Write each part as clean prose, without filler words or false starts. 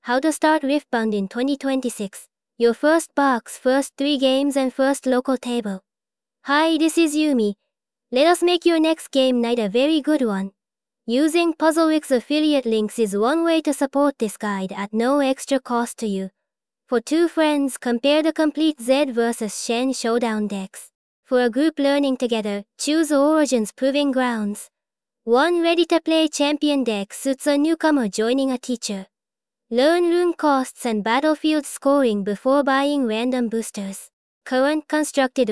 How to Start Riftbound in 2026. Your first box, first 3 games and first local table. Hi, this is Yumi. Let us make your next game night a very good one. Using Puzzlewix affiliate links is one way to support this guide at no extra cost to you. For 2 friends, compare the complete Zed vs Shen Showdown decks. For a group learning together, choose Origins Proving Grounds. One ready-to-play champion deck suits a newcomer joining a teacher. Learn rune costs and battlefield scoring before buying random boosters. Current constructed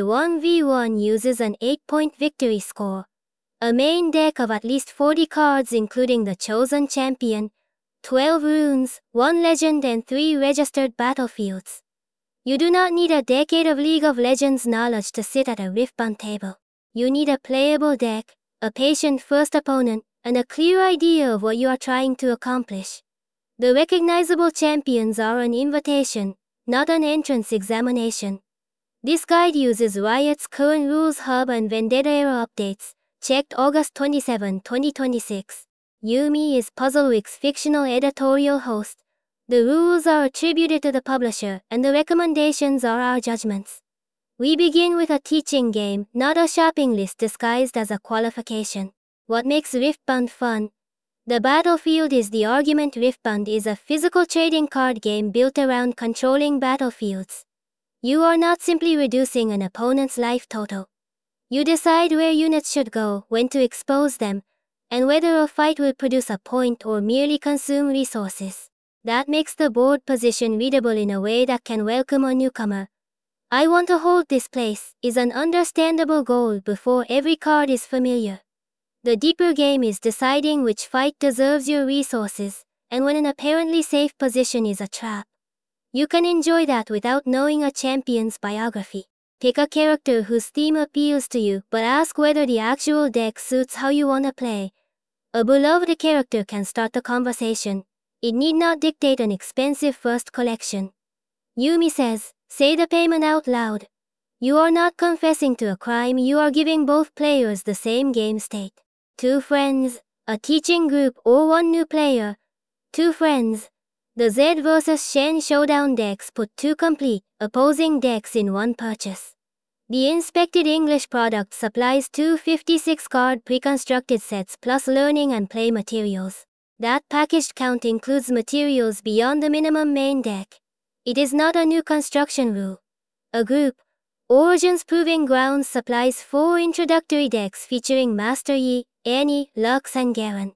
1v1 uses an 8-point victory score. A main deck of at least 40 cards including the Chosen Champion, 12 runes, 1 legend and 3 registered battlefields. You do not need a decade of League of Legends knowledge to sit at a Riftbound table. You need a playable deck, a patient first opponent, and a clear idea of what you are trying to accomplish. The recognizable champions are an invitation, not an entrance examination. This guide uses Riot's current rules hub and Vendetta era updates, checked August 27, 2026. Yumi is Puzzlewix fictional editorial host. The rules are attributed to the publisher and the recommendations are our judgments. We begin with a teaching game, not a shopping list disguised as a qualification. What makes Riftbound fun? The battlefield is the argument. Riftbound is a physical trading card game built around controlling battlefields. You are not simply reducing an opponent's life total. You decide where units should go, when to expose them, and whether a fight will produce a point or merely consume resources. That makes the board position readable in a way that can welcome a newcomer. I want to hold this place is an understandable goal before every card is familiar. The deeper game is deciding which fight deserves your resources, and when an apparently safe position is a trap. You can enjoy that without knowing a champion's biography. Pick a character whose theme appeals to you, but ask whether the actual deck suits how you want to play. A beloved character can start the conversation. It need not dictate an expensive first collection. Yumi says, say the payment out loud. You are not confessing to a crime, you are giving both players the same game state. 2 friends, a teaching group or 1 new player. 2 friends. The Zed vs Shen Showdown decks put 2 complete, opposing decks in 1 purchase. The inspected English product supplies 2 56-card pre-constructed sets plus learning and play materials. That packaged count includes materials beyond the minimum main deck. It is not a new construction rule. A group, Origins Proving Grounds supplies 4 introductory decks featuring Master Yi, Annie, Lux and Garen.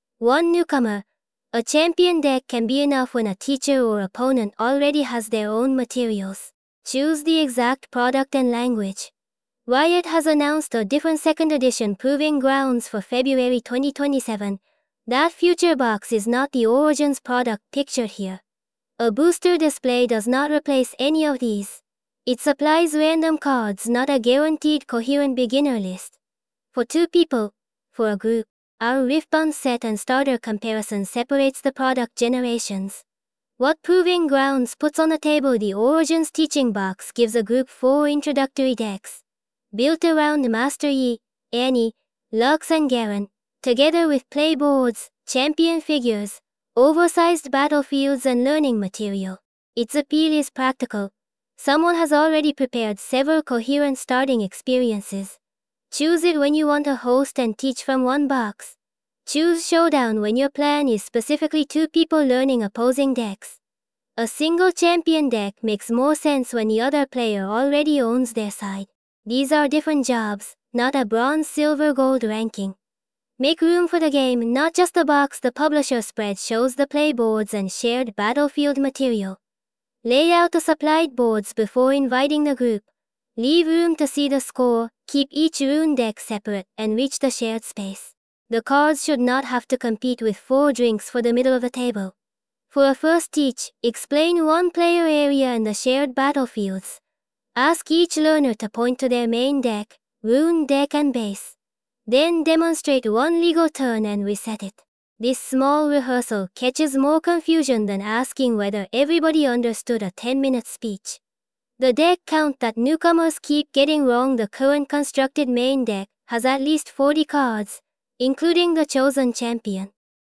1 newcomer. A champion deck can be enough when a teacher or opponent already has their own materials. Choose the exact product and language. Riot has announced a different 2nd edition Proving Grounds for February 2027. That future box is not the Origins product pictured here. A booster display does not replace any of these. It supplies random cards, not a guaranteed coherent beginner list. For 2 people. For a group, our Riftbound set and starter comparison separates the product generations. What Proving Grounds puts on the table? The Origins teaching box gives a group 4 introductory decks, built around Master Yi, Annie, Lux and Garen, together with playboards, champion figures, oversized battlefields and learning material. Its appeal is practical. Someone has already prepared several coherent starting experiences. Choose it when you want to host and teach from 1 box. Choose Showdown when your plan is specifically 2 people learning opposing decks. A single champion deck makes more sense when the other player already owns their side. These are different jobs, not a bronze, silver, gold ranking. Make room for the game, not just the box. The publisher spread shows the playboards and shared battlefield material. Lay out the supplied boards before inviting the group. Leave room to see the score, keep each rune deck separate, and reach the shared space. The cards should not have to compete with 4 drinks for the middle of the table. For a first teach, explain 1 player area and the shared battlefields. Ask each learner to point to their main deck, rune deck and base. Then demonstrate 1 legal turn and reset it. This small rehearsal catches more confusion than asking whether everybody understood a 10-minute speech. The deck count that newcomers keep getting wrong. The current constructed main deck has at least 40 cards, including the Chosen Champion.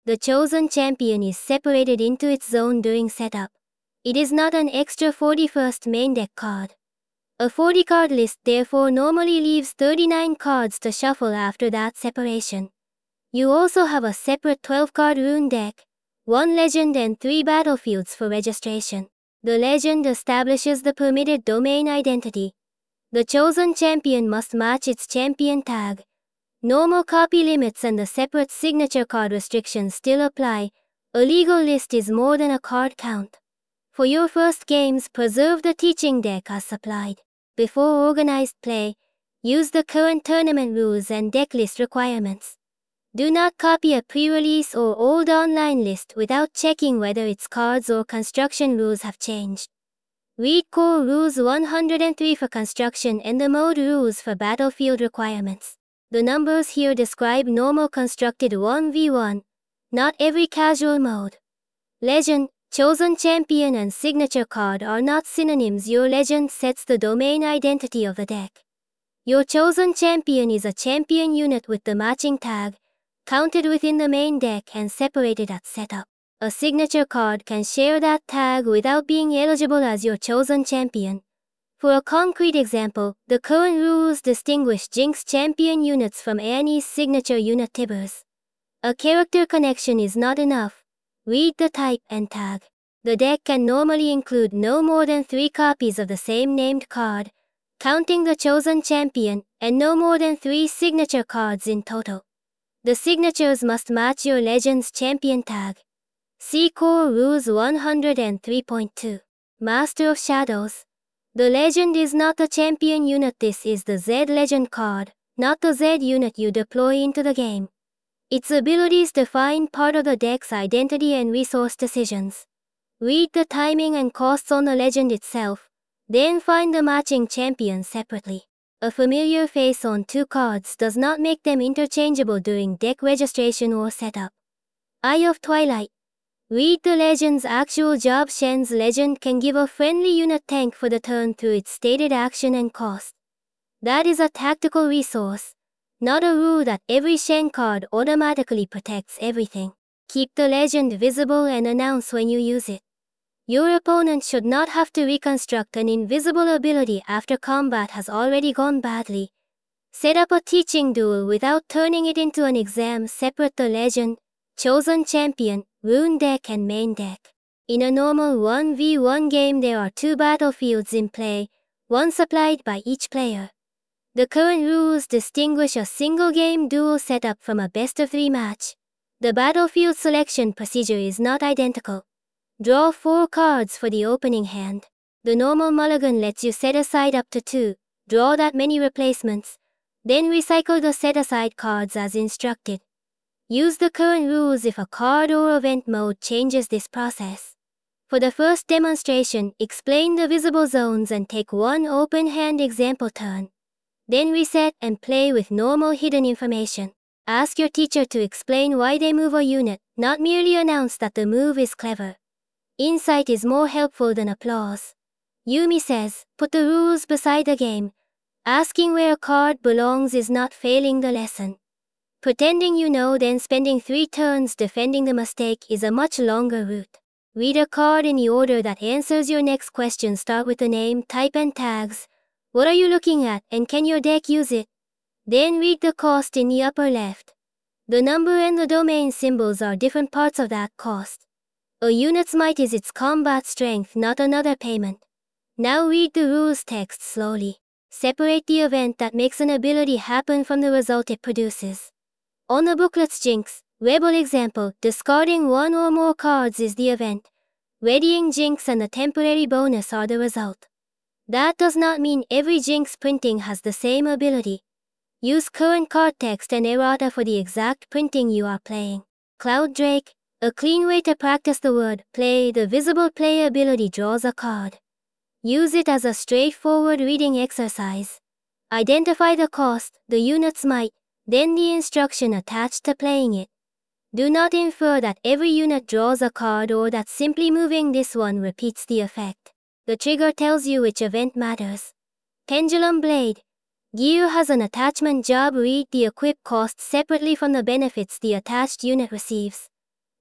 The chosen champion is separated into its zone during setup. It is not an extra 41st main deck card. A 40-card list therefore normally leaves 39 cards to shuffle after that separation. You also have a separate 12-card rune deck, 1 legend and 3 battlefields for registration. The legend establishes the permitted domain identity. The chosen champion must match its champion tag. Normal copy limits and the separate signature card restrictions still apply. A legal list is more than a card count. For your first games, preserve the teaching deck as supplied. Before organized play, use the current tournament rules and deck list requirements. Do not copy a pre-release or old online list without checking whether its cards or construction rules have changed. Read Core Rules 103 for construction and the Mode rules for battlefield requirements. The numbers here describe normal constructed 1v1, not every casual mode. Legend, chosen champion and signature card are not synonyms. Your legend sets the domain identity of the deck. Your chosen champion is a champion unit with the matching tag, counted within the main deck and separated at setup. A signature card can share that tag without being eligible as your chosen champion. For a concrete example, the current rules distinguish Jinx champion units from Annie's signature unit Tibbers. A character connection is not enough. Read the type and tag. The deck can normally include no more than 3 copies of the same named card, counting the chosen champion, and no more than 3 signature cards in total. The signatures must match your legend's champion tag. See Core Rules 103.2. Master of Shadows. The legend is not the champion unit. This is the Z legend card, not the Z unit you deploy into the game. Its abilities define part of the deck's identity and resource decisions. Read the timing and costs on the legend itself, then find the matching champion separately. A familiar face on 2 cards does not make them interchangeable during deck registration or setup. Eye of Twilight. Read the legend's actual job. Shen's legend can give a friendly unit tank for the turn through its stated action and cost. That is a tactical resource, not a rule that every Shen card automatically protects everything. Keep the legend visible and announce when you use it. Your opponent should not have to reconstruct an invisible ability after combat has already gone badly. Set up a teaching duel without turning it into an exam. Separate the legend, chosen champion, rune deck and main deck. In a normal 1v1 game there are 2 battlefields in play, one supplied by each player. The current rules distinguish a single game duel setup from a best-of-3 match. The battlefield selection procedure is not identical. Draw 4 cards for the opening hand. The normal mulligan lets you set aside up to 2, draw that many replacements, then recycle the set-aside cards as instructed. Use the current rules if a card or event mode changes this process. For the first demonstration, explain the visible zones and take 1 open hand example turn. Then reset and play with normal hidden information. Ask your teacher to explain why they move a unit, not merely announce that the move is clever. Insight is more helpful than applause. Yumi says, put the rules beside the game. Asking where a card belongs is not failing the lesson. Pretending you know then spending 3 turns defending the mistake is a much longer route. Read a card in the order that answers your next question. Start with the name, type and tags. What are you looking at and can your deck use it? Then read the cost in the upper left. The number and the domain symbols are different parts of that cost. A unit's might is its combat strength, not another payment. Now read the rules text slowly. Separate the event that makes an ability happen from the result it produces. On the booklet's Jinx, Rebel example, discarding 1 or more cards is the event. Readying Jinx and the temporary bonus are the result. That does not mean every Jinx printing has the same ability. Use current card text and errata for the exact printing you are playing. Cloud Drake, a clean way to practice the word play. The visible play ability draws a card. Use it as a straightforward reading exercise. Identify the cost, the unit's might, then the instruction attached to playing it. Do not infer that every unit draws a card or that simply moving this one repeats the effect. The trigger tells you which event matters. Pendulum Blade. Gear has an attachment job. Read the equip cost separately from the benefits the attached unit receives.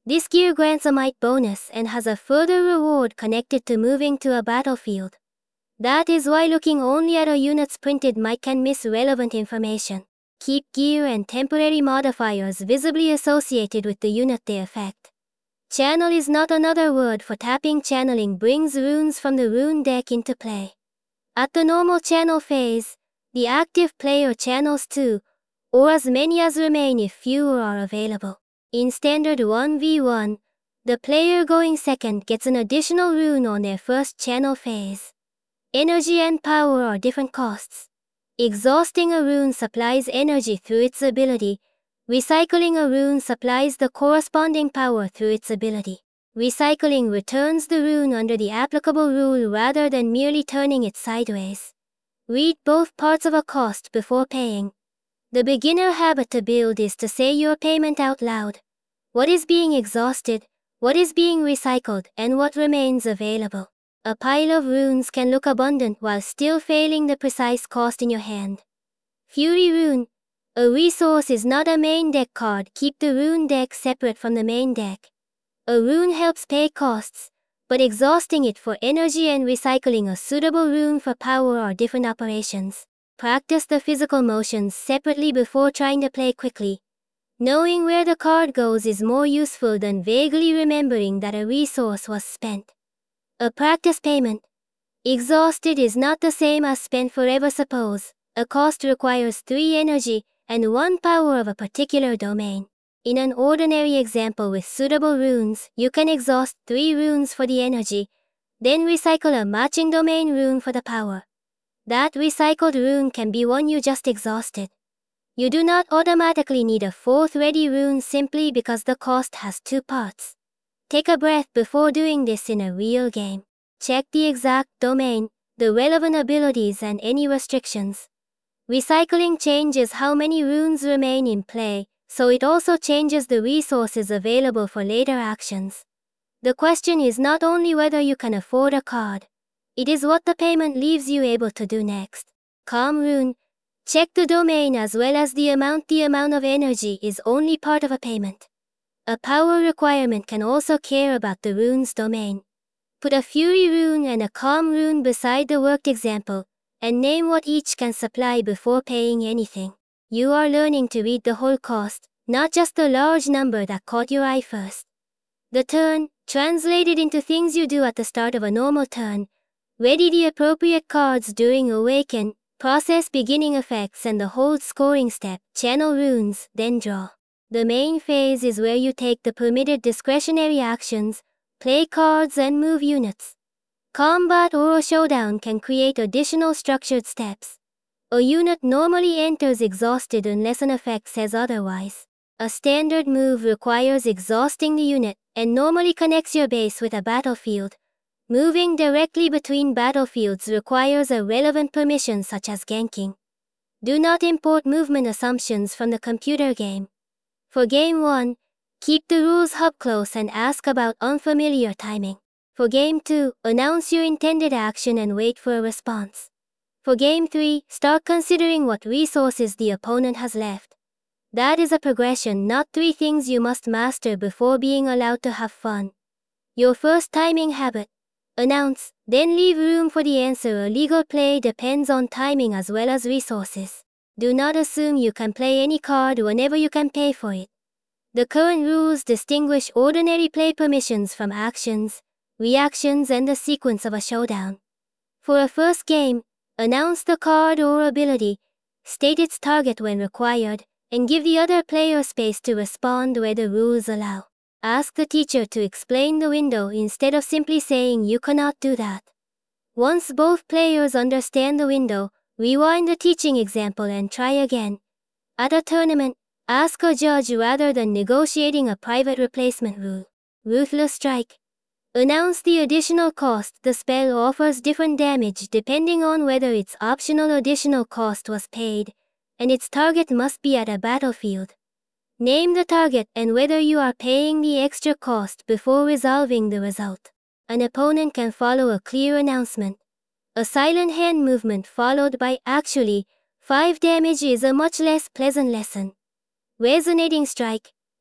This gear grants a might bonus and has a further reward connected to moving to a battlefield. That is why looking only at a unit's printed might can miss relevant information. Keep gear and temporary modifiers visibly associated with the unit they affect. Channel is not another word for tapping. Channeling brings runes from the rune deck into play. At the normal channel phase, the active player channels 2, or as many as remain if fewer are available. In standard 1v1, the player going second gets an additional rune on their first channel phase. Energy and power are different costs. Exhausting a rune supplies energy through its ability. Recycling a rune supplies the corresponding power through its ability. Recycling returns the rune under the applicable rule rather than merely turning it sideways. Read both parts of a cost before paying. The beginner habit to build is to say your payment out loud. What is being exhausted, what is being recycled, and what remains available. A pile of runes can look abundant while still failing the precise cost in your hand. Fury Rune. A resource is not a main deck card. Keep the rune deck separate from the main deck. A rune helps pay costs, but exhausting it for energy and recycling a suitable rune for power are different operations. Practice the physical motions separately before trying to play quickly. Knowing where the card goes is more useful than vaguely remembering that a resource was spent. A practice payment. Exhausted is not the same as spent forever. Suppose a cost requires 3 energy and 1 power of a particular domain. In an ordinary example with suitable runes, you can exhaust 3 runes for the energy, then recycle a matching domain rune for the power. That recycled rune can be one you just exhausted. You do not automatically need a 4th ready rune simply because the cost has 2 parts. Take a breath before doing this in a real game. Check the exact domain, the relevant abilities, and any restrictions. Recycling changes how many runes remain in play, so it also changes the resources available for later actions. The question is not only whether you can afford a card, it is what the payment leaves you able to do next. Calm Rune. Check the domain as well as the amount. The amount of energy is only part of a payment. A power requirement can also care about the rune's domain. Put a Fury Rune and a Calm Rune beside the worked example, and name what each can supply before paying anything. You are learning to read the whole cost, not just the large number that caught your eye first. The turn, translated into things you do at the start of a normal turn. Ready the appropriate cards during Awaken, process beginning effects and the hold scoring step, channel runes, then draw. The main phase is where you take the permitted discretionary actions, play cards and move units. Combat or a showdown can create additional structured steps. A unit normally enters exhausted unless an effect says otherwise. A standard move requires exhausting the unit and normally connects your base with a battlefield. Moving directly between battlefields requires a relevant permission such as ganking. Do not import movement assumptions from the computer game. For Game 1, keep the rules hub close and ask about unfamiliar timing. For Game 2, announce your intended action and wait for a response. For Game 3, start considering what resources the opponent has left. That is a progression, not 3 things you must master before being allowed to have fun. Your first timing habit. Announce, then leave room for the answer. A legal play depends on timing as well as resources. Do not assume you can play any card whenever you can pay for it. The current rules distinguish ordinary play permissions from actions, reactions, and the sequence of a showdown. For a first game, announce the card or ability, state its target when required, and give the other player space to respond where the rules allow. Ask the teacher to explain the window instead of simply saying you cannot do that. Once both players understand the window, rewind the teaching example and try again. At a tournament, ask a judge rather than negotiating a private replacement rule. Ruthless Strike. Announce the additional cost. The spell offers different damage depending on whether its optional additional cost was paid, and its target must be at a battlefield. Name the target and whether you are paying the extra cost before resolving the result. An opponent can follow a clear announcement. A silent hand movement followed by actually 5 damage is a much less pleasant lesson. Resonating Strike.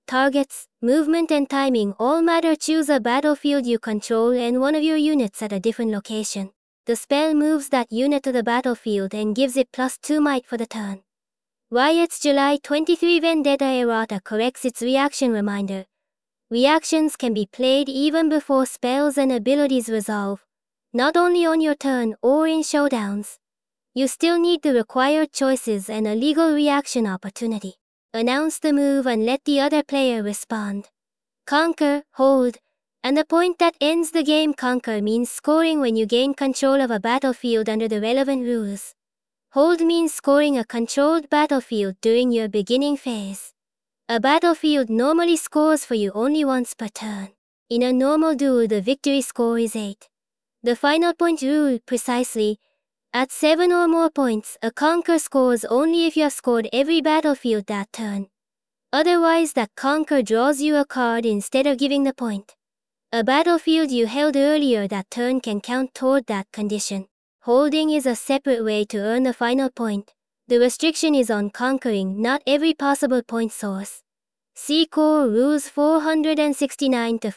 targets, movement and timing all matter. Choose a battlefield you control and one of your units at a different location. The spell moves that unit to the battlefield and gives it +2 might for the turn. Riot's July 23 Vendetta errata corrects its reaction reminder. Reactions can be played even before spells and abilities resolve, not only on your turn or in showdowns. You still need the required choices and a legal reaction opportunity. Announce the move and let the other player respond. Conquer, hold, and the point that ends the game. Conquer means scoring when you gain control of a battlefield under the relevant rules. Hold means scoring a controlled battlefield during your beginning phase. A battlefield normally scores for you only once per turn. In a normal duel, the victory score is 8. The final point rule, precisely. At 7 or more points, a conquer scores only if you have scored every battlefield that turn. Otherwise, that conquer draws you a card instead of giving the point. A battlefield you held earlier that turn can count toward that condition. Holding is a separate way to earn the final point. The restriction is on conquering, not every possible point source. See Core Rules 469 to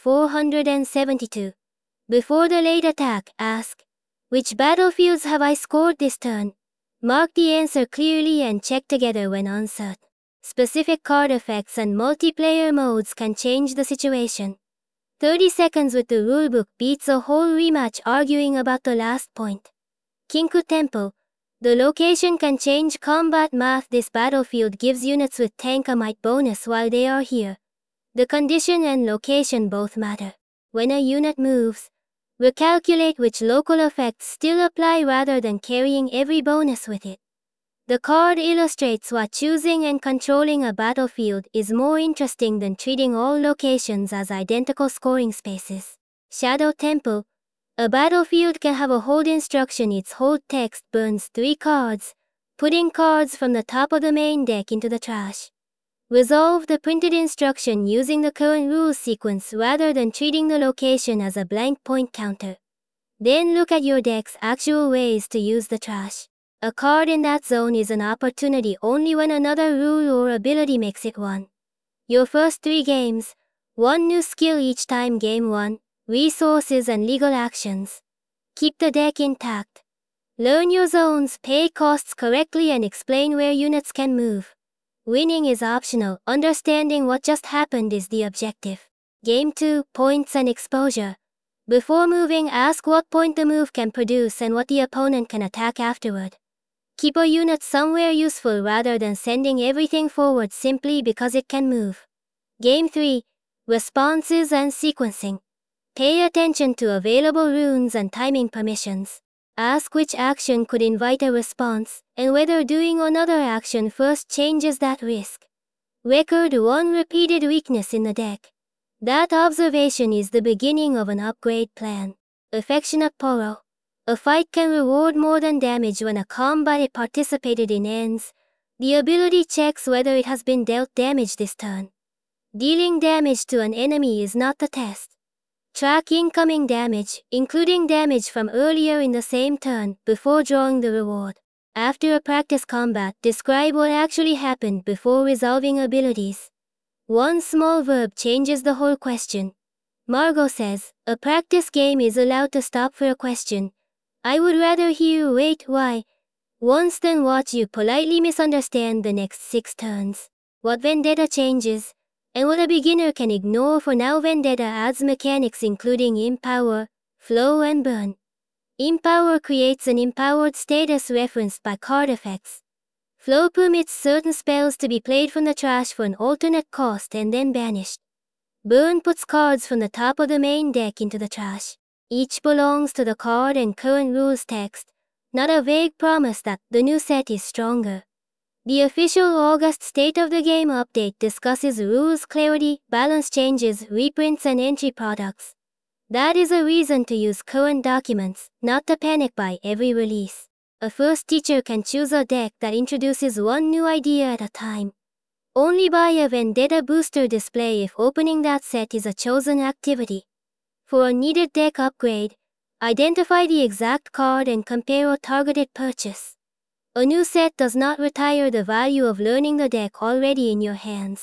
472. Before the late attack, ask, which battlefields have I scored this turn? Mark the answer clearly and check together when uncertain. Specific card effects and multiplayer modes can change the situation. 30 seconds with the rulebook beats a whole rematch arguing about the last point. Kinku Temple. The location can change combat math. This battlefield gives units with tank a might bonus while they are here. The condition and location both matter. When a unit moves, recalculate which local effects still apply rather than carrying every bonus with it. The card illustrates why choosing and controlling a battlefield is more interesting than treating all locations as identical scoring spaces. Shadow Temple. A battlefield can have a hold instruction. Its hold text burns 3 cards, putting cards from the top of the main deck into the trash. Resolve the printed instruction using the current rules sequence rather than treating the location as a blank point counter. Then look at your deck's actual ways to use the trash. A card in that zone is an opportunity only when another rule or ability makes it one. Your first 3 games, 1 new skill each time. Game 1, resources and legal actions. Keep the deck intact. Learn your zones, pay costs correctly and explain where units can move. Winning is optional, understanding what just happened is the objective. Game 2, points and exposure. Before moving, ask what point the move can produce and what the opponent can attack afterward. Keep a unit somewhere useful rather than sending everything forward simply because it can move. Game 3, responses and sequencing. Pay attention to available runes and timing permissions. Ask which action could invite a response, and whether doing another action first changes that risk. Record 1 repeated weakness in the deck. That observation is the beginning of an upgrade plan. Affectionate Poro. A fight can reward more than damage when a combat it participated in ends. The ability checks whether it has been dealt damage this turn. Dealing damage to an enemy is not the test. Track incoming damage, including damage from earlier in the same turn, before drawing the reward. After a practice combat, describe what actually happened before resolving abilities. One small verb changes the whole question. Margot says, a practice game is allowed to stop for a question. I would rather hear wait why once than watch you politely misunderstand the next 6 turns. What Vendetta changes, and what a beginner can ignore for now. Vendetta adds mechanics including Empower, Flow and Burn. Empower creates an empowered status referenced by card effects. Flow permits certain spells to be played from the trash for an alternate cost and then banished. Burn puts cards from the top of the main deck into the trash. Each belongs to the card and current rules text, not a vague promise that the new set is stronger. The official August State of the Game update discusses rules clarity, balance changes, reprints and entry products. That is a reason to use current documents, not to panic by every release. A first teacher can choose a deck that introduces one new idea at a time. Only buy a Vendetta booster display if opening that set is a chosen activity. For a needed deck upgrade, identify the exact card and compare a targeted purchase. A new set does not retire the value of learning the deck already in your hands.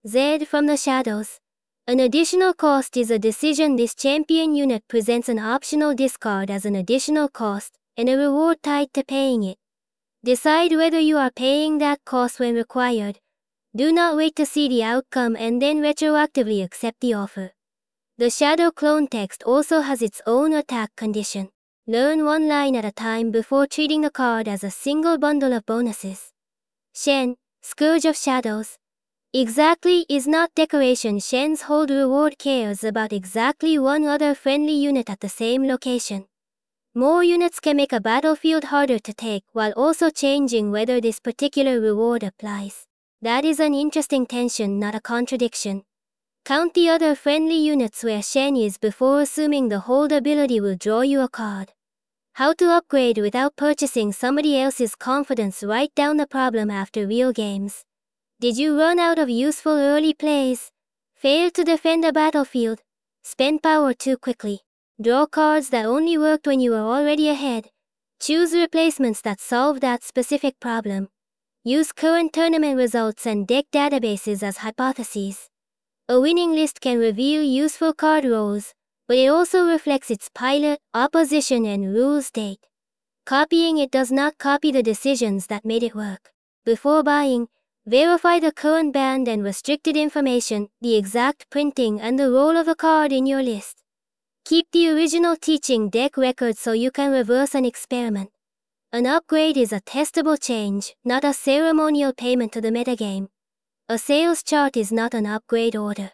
Z from the shadows. An additional cost is a decision. This champion unit presents an optional discard as an additional cost, and a reward tied to paying it. Decide whether you are paying that cost when required. Do not wait to see the outcome and then retroactively accept the offer. The Shadow Clone text also has its own attack condition. Learn one line at a time before treating the card as a single bundle of bonuses. Shen, Scourge of Shadows. Exactly is not decoration. Shen's hold reward cares about exactly one other friendly unit at the same location. More units can make a battlefield harder to take while also changing whether this particular reward applies. That is an interesting tension, not a contradiction. Count the other friendly units where Shen is before assuming the hold ability will draw you a card. How to upgrade without purchasing somebody else's confidence. Write down the problem after real games. Did you run out of useful early plays? Fail to defend a battlefield? Spend power too quickly? Draw cards that only worked when you were already ahead? Choose replacements that solve that specific problem. Use current tournament results and deck databases as hypotheses. A winning list can reveal useful card rows, but it also reflects its pilot, opposition, and rule state. Copying it does not copy the decisions that made it work. Before buying, verify the current banned and restricted information, the exact printing, and the role of the card in your list. Keep the original teaching deck record so you can reverse an experiment. An upgrade is a testable change, not a ceremonial payment to the metagame. A sales chart is not an upgrade order.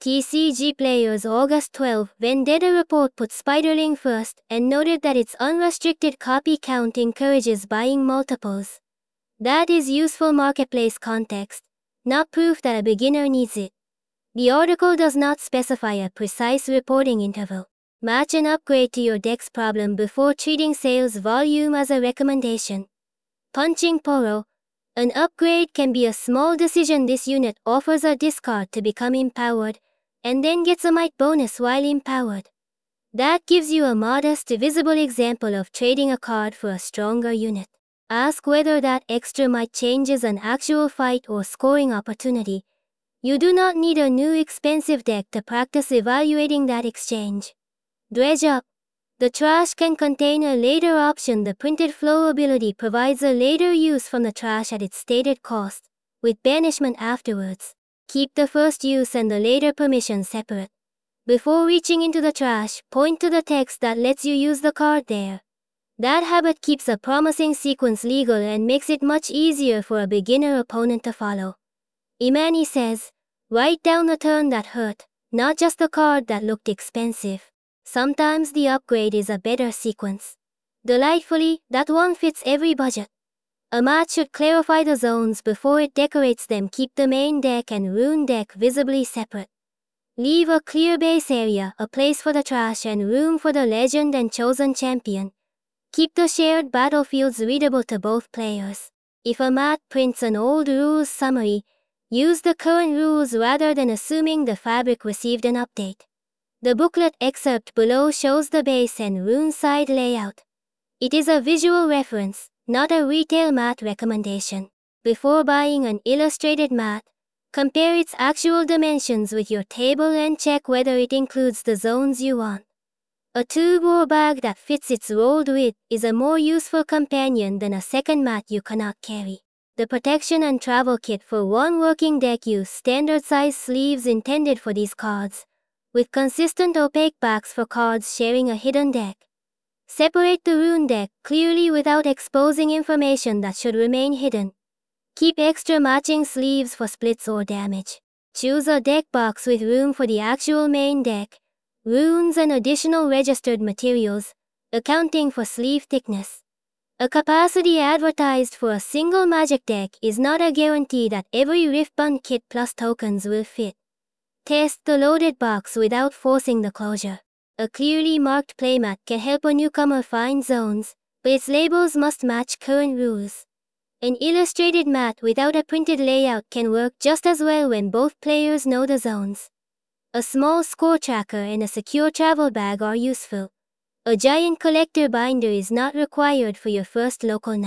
TCG Players August 12 Vendetta Report put Spiderling first and noted that its unrestricted copy count encourages buying multiples. That is useful marketplace context, not proof that a beginner needs it. The article does not specify a precise reporting interval. Match an upgrade to your deck's problem before treating sales volume as a recommendation. Punching Poro. An upgrade can be a small decision. This unit offers a discard to become empowered, and then gets a might bonus while empowered. That gives you a modest, visible example of trading a card for a stronger unit. Ask whether that extra might changes an actual fight or scoring opportunity. You do not need a new expensive deck to practice evaluating that exchange. Dredge up. The trash can contain a later option. The printed flow ability provides a later use from the trash at its stated cost, with banishment afterwards. Keep the first use and the later permission separate. Before reaching into the trash, point to the text that lets you use the card there. That habit keeps a promising sequence legal and makes it much easier for a beginner opponent to follow. Imani says, write down the turn that hurt, not just the card that looked expensive. Sometimes the upgrade is a better sequence. Delightfully, that one fits every budget. A mat should clarify the zones before it decorates them. Keep the main deck and rune deck visibly separate. Leave a clear base area, a place for the trash and room for the legend and chosen champion. Keep the shared battlefields readable to both players. If a mat prints an old rules summary, use the current rules rather than assuming the fabric received an update. The booklet excerpt below shows the base and rune side layout. It is a visual reference, not a retail mat recommendation. Before buying an illustrated mat, compare its actual dimensions with your table and check whether it includes the zones you want. A tube or bag that fits its rolled width is a more useful companion than a second mat you cannot carry. The protection and travel kit for one working deck use standard size sleeves intended for these cards, with consistent opaque backs for cards sharing a hidden deck. Separate the rune deck clearly without exposing information that should remain hidden. Keep extra matching sleeves for splits or damage. Choose a deck box with room for the actual main deck, runes and additional registered materials, accounting for sleeve thickness. A capacity advertised for a single magic deck is not a guarantee that every Riftbund kit plus tokens will fit. Test the loaded box without forcing the closure. A clearly marked playmat can help a newcomer find zones, but its labels must match current rules. An illustrated mat without a printed layout can work just as well when both players know the zones. A small score tracker and a secure travel bag are useful. A giant collector binder is not required for your first local night.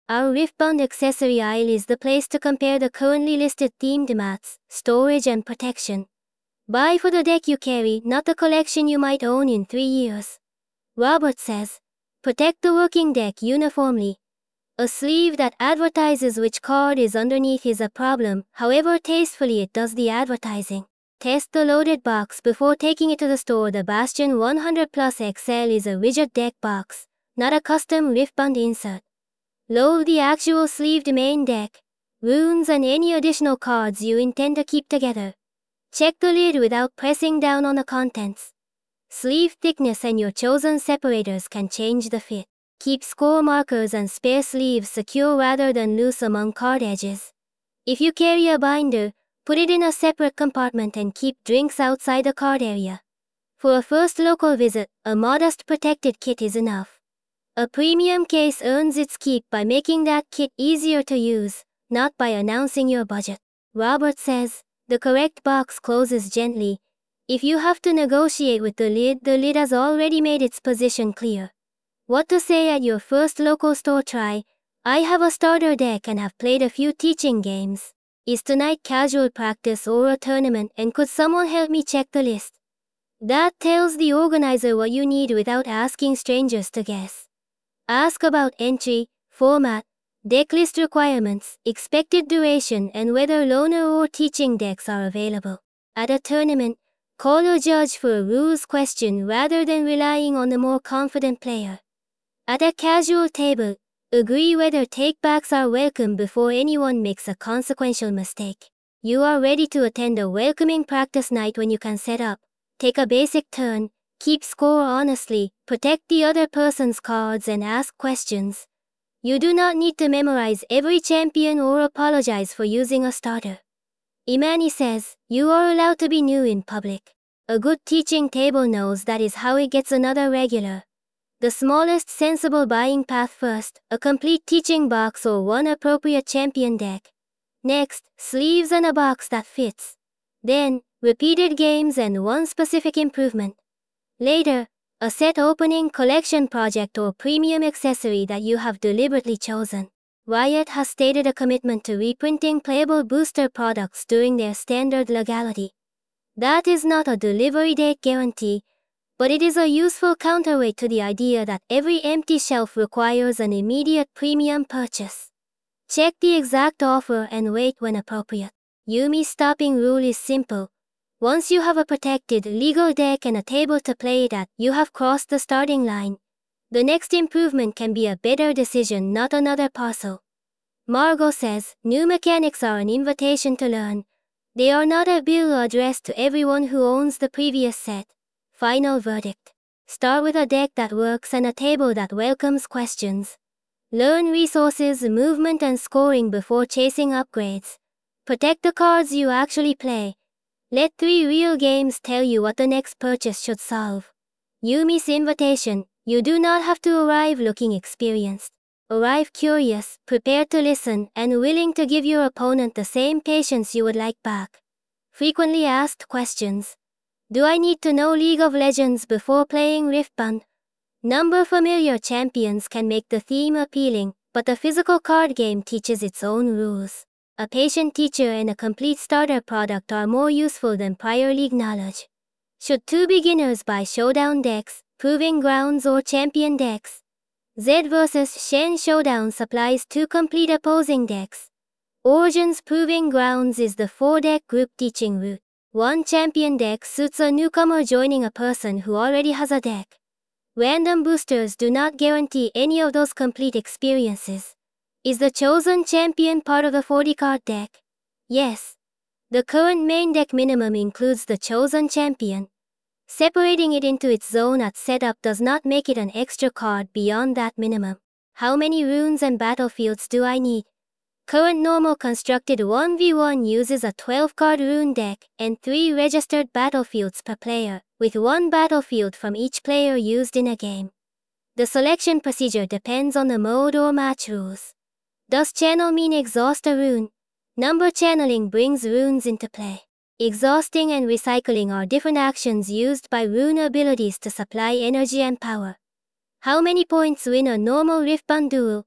Our Riftbound accessory aisle is the place to compare the currently listed themed mats, storage and protection. Buy for the deck you carry, not the collection you might own in 3 years. Robert says, protect the working deck uniformly. A sleeve that advertises which card is underneath is a problem, however tastefully it does the advertising. Test the loaded box before taking it to the store. The Bastion 100 Plus XL is a rigid deck box, not a custom Riftbound insert. Load the actual sleeved main deck, runes and any additional cards you intend to keep together. Check the lid without pressing down on the contents. Sleeve thickness and your chosen separators can change the fit. Keep score markers and spare sleeves secure rather than loose among card edges. If you carry a binder, put it in a separate compartment and keep drinks outside the card area. For a first local visit, a modest protected kit is enough. A premium case earns its keep by making that kit easier to use, not by announcing your budget. Robert says, the correct box closes gently. If you have to negotiate with the lid has already made its position clear. What to say at your first local store try? I have a starter deck and have played a few teaching games. Is tonight casual practice or a tournament, and could someone help me check the list? That tells the organizer what you need without asking strangers to guess. Ask about entry, format, deck list requirements, expected duration, and whether loaner or teaching decks are available. At a tournament, call a judge for a rules question rather than relying on the more confident player. At a casual table, agree whether takebacks are welcome before anyone makes a consequential mistake. You are ready to attend a welcoming practice night when you can set up, take a basic turn, keep score honestly, protect the other person's cards and ask questions. You do not need to memorize every champion or apologize for using a starter. Imani says, you are allowed to be new in public. A good teaching table knows that is how it gets another regular. The smallest sensible buying path first, a complete teaching box or one appropriate champion deck. Next, sleeves and a box that fits. Then, repeated games and one specific improvement. Later, a set opening collection project or premium accessory that you have deliberately chosen. Riot has stated a commitment to reprinting playable booster products during their standard legality. That is not a delivery date guarantee, but it is a useful counterweight to the idea that every empty shelf requires an immediate premium purchase. Check the exact offer and wait when appropriate. Yumi's stopping rule is simple. Once you have a protected, legal deck and a table to play it at, you have crossed the starting line. The next improvement can be a better decision, not another parcel. Margot says, new mechanics are an invitation to learn. They are not a bill addressed to everyone who owns the previous set. Final verdict. Start with a deck that works and a table that welcomes questions. Learn resources, movement and scoring before chasing upgrades. Protect the cards you actually play. Let 3 real games tell you what the next purchase should solve. Yumi's invitation, you do not have to arrive looking experienced. Arrive curious, prepared to listen, and willing to give your opponent the same patience you would like back. Frequently asked questions. Do I need to know League of Legends before playing Riftbound? Number familiar champions can make the theme appealing, but the physical card game teaches its own rules. A patient teacher and a complete starter product are more useful than prior league knowledge. Should 2 beginners buy Showdown decks, Proving Grounds or Champion decks? Zed vs Shen Showdown supplies 2 complete opposing decks. Origins Proving Grounds is the 4-deck group teaching route. 1 champion deck suits a newcomer joining a person who already has a deck. Random boosters do not guarantee any of those complete experiences. Is the chosen champion part of the 40-card deck? Yes. The current main deck minimum includes the chosen champion. Separating it into its zone at setup does not make it an extra card beyond that minimum. How many runes and battlefields do I need? Current normal constructed 1v1 uses a 12-card rune deck and 3 registered battlefields per player, with 1 battlefield from each player used in a game. The selection procedure depends on the mode or match rules. Does channel mean exhaust a rune? Number channeling brings runes into play. Exhausting and recycling are different actions used by rune abilities to supply energy and power. How many points win a normal Riftbound duel?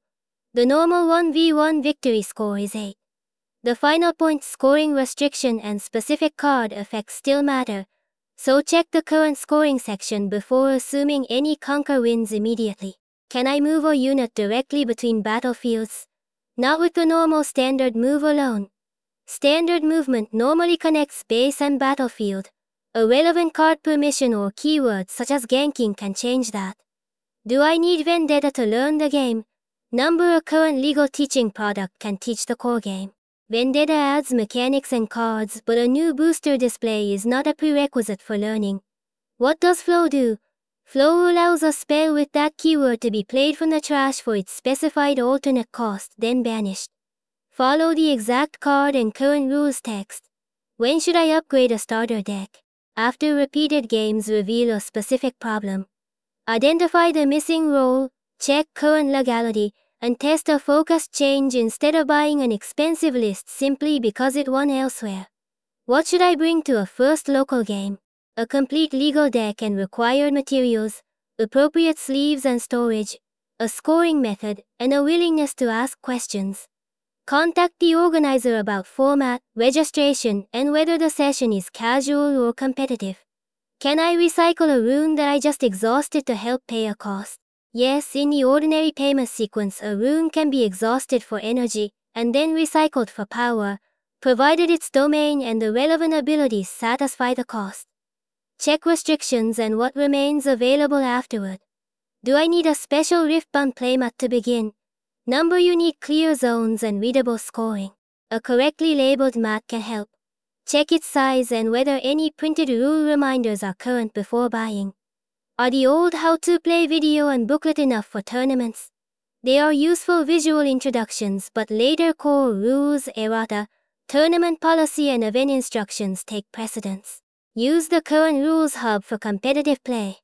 The normal 1v1 victory score is 8. The final point scoring restriction and specific card effects still matter, so check the current scoring section before assuming any conquer wins immediately. Can I move a unit directly between battlefields? Not with the normal standard move alone. Standard movement normally connects base and battlefield. A relevant card permission or keyword such as ganking can change that. Do I need Vendetta to learn the game? Number a current legal teaching product can teach the core game. Vendetta adds mechanics and cards, but a new booster display is not a prerequisite for learning. What does Flow do? Flow allows a spell with that keyword to be played from the trash for its specified alternate cost, then banished. Follow the exact card and current rules text. When should I upgrade a starter deck? After repeated games reveal a specific problem. Identify the missing role, check current legality, and test a focused change instead of buying an expensive list simply because it won elsewhere. What should I bring to a first local game? A complete legal deck and required materials, appropriate sleeves and storage, a scoring method, and a willingness to ask questions. Contact the organizer about format, registration, and whether the session is casual or competitive. Can I recycle a rune that I just exhausted to help pay a cost? Yes, in the ordinary payment sequence, a rune can be exhausted for energy and then recycled for power, provided its domain and the relevant abilities satisfy the cost. Check restrictions and what remains available afterward. Do I need a special Riftbound playmat to begin? Number you need clear zones and readable scoring. A correctly labeled mat can help. Check its size and whether any printed rule reminders are current before buying. Are the old how-to-play video and booklet enough for tournaments? They are useful visual introductions, but later core rules, errata, tournament policy and event instructions take precedence. Use the current rules hub for competitive play.